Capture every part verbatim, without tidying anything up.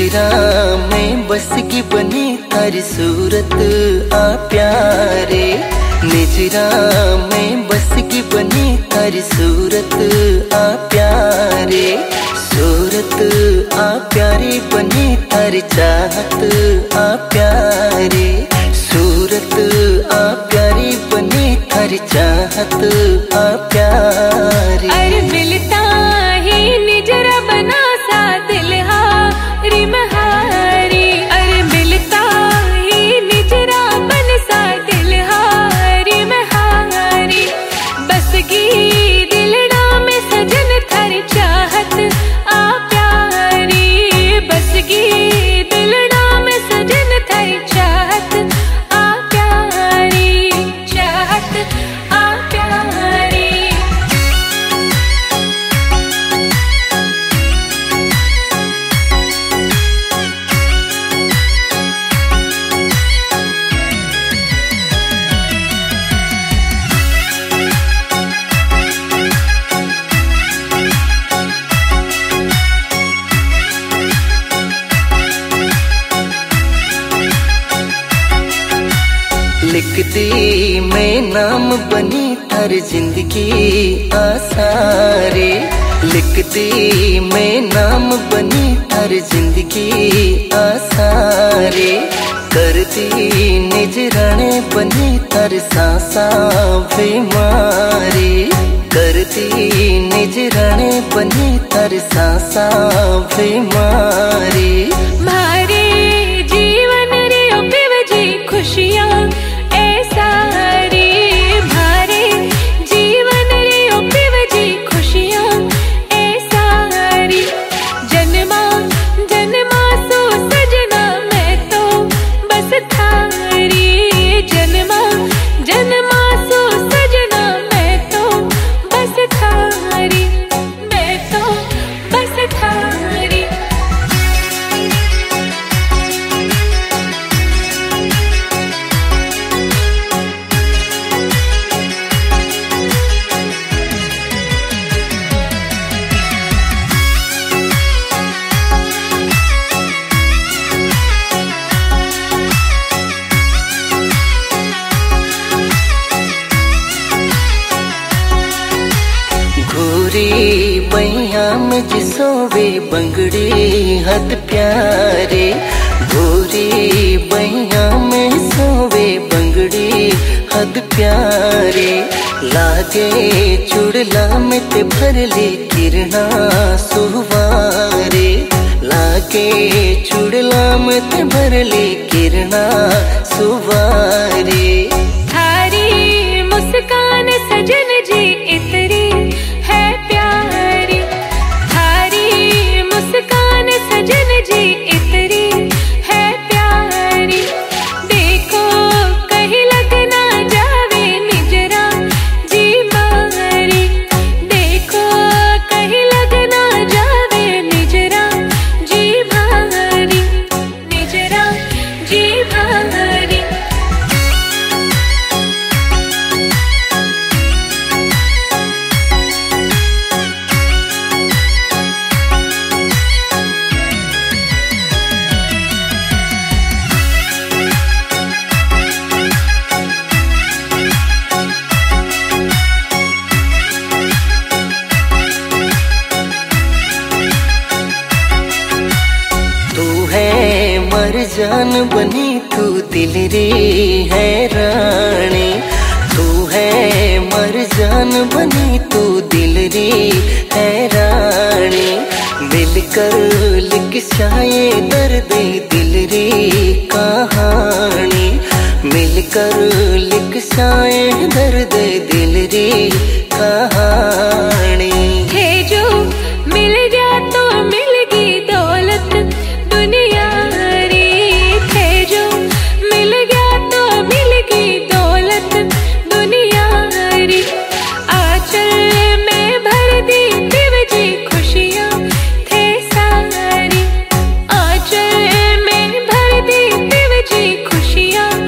निजरा में बस की बनी थारी सूरत आ प्यारे। निजरा में बस की बनी थारी सूरत आ प्यारे। सूरत आ प्यारी बनी थारी चाहत आ प्यारे। सूरत आ प्यारी बनी थारी चाहत आ प्यारी। अरे मिलता ही निजरा बना सा दिल हारी महारी। अरे मिलता ही निजरा बन सा दिल हारी महारी। बस की दिलड़ा में सजन थारी चाहत आ प्यारी। बस की दिलड़ा में सजन थारी चाहत आ प्यारी। चाहत आ प्यारी। लिख दी मैं नाम बनी थार जिंदगी आसारे। लिख दी मैं नाम बनी थार जिंदगी आसारे। कर दी निजराने बनी थार सांसा बेमारी। कर दी निजराने बनी थार सांसा बेमारी। मारे जीवन रे ओ जी खुशियाँ बैया में जिसोवे बंगड़ी हद प्यारे। भूरी बैया में सोवे बंगड़ी हद प्यारे। लागे चुड़ला में ते भरले किरणा सुवारे। लागे चुड़ला में ते भरले किरणा सुवारे। थारी मुस्कान सजन जी इतरी है प्यारी। थारी मुस्कान सजन जी इतरी है प्यारी। देखो कहीं लग ना जावे निजरा जी मारी। देखो कहीं लग ना जावे निजरा जी मारी। निजरा जी मारी। जान बनी तू दिल रे है रानी। तू है मर जान बनी तू दिल रे है रानी। मिलकर लिख जाए दर्द दिल रे कहानी। मिलकर लिख जाए दर्द दिल रे कहानी। है जो मिल गया तो मिल गई दौलत दुनिया।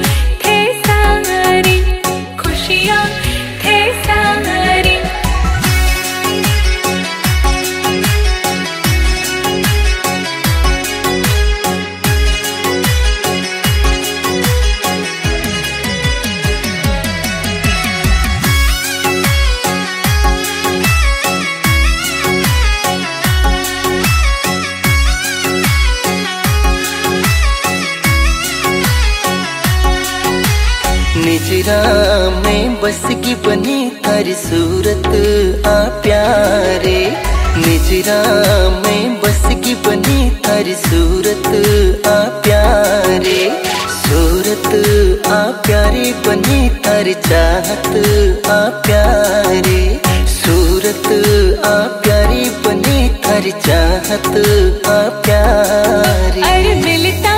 खुशियाँ थे सारी। निजरा में बस की बनी थारी सूरत आ प्यारे, निजरा में बस की बनी थारी सूरत आ प्यारे, सूरत आ प्यारे बनी थारी चाहत आ प्यारे, सूरत आ प्यारी बनी थारी चाहत आ प्यारे। अरे मिलता